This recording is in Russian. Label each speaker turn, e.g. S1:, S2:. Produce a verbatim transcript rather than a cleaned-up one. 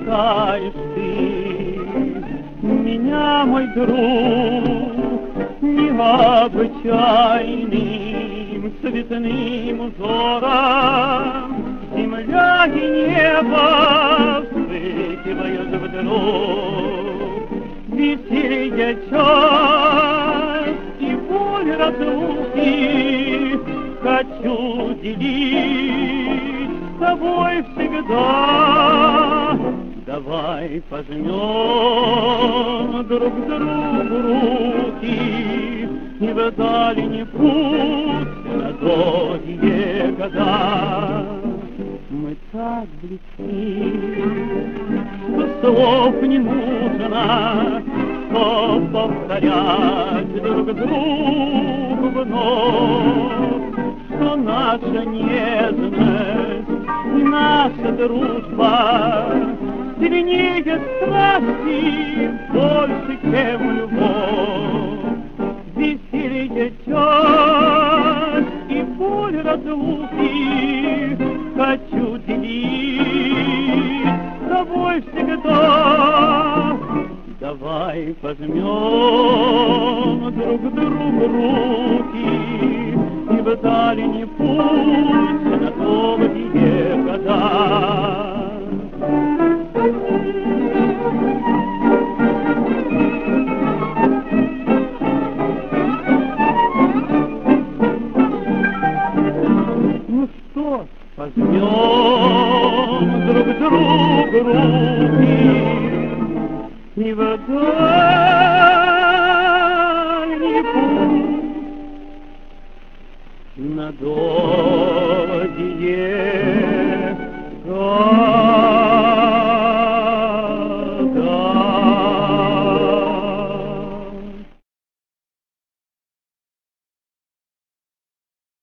S1: бросаешь ты меня, мой друг, необычайным цветным узором. Земля и небо вспыхивают вдруг, веселье час и боль разлуки хочу делить с тобой всегда. Давай пожмем друг другу руки и в дальний путь на долгие года. Мы так близки, что слов не нужно, что повторять друг другу вновь, что наша нежность и наша дружба сильнее страсти, больше, чем любовь. Веселье час и боль разлуки хочу делить с тобой всегда. Давай пожмем друг другу руки и в дальний путь на долгие года. Ну что, возьмем друг другу руки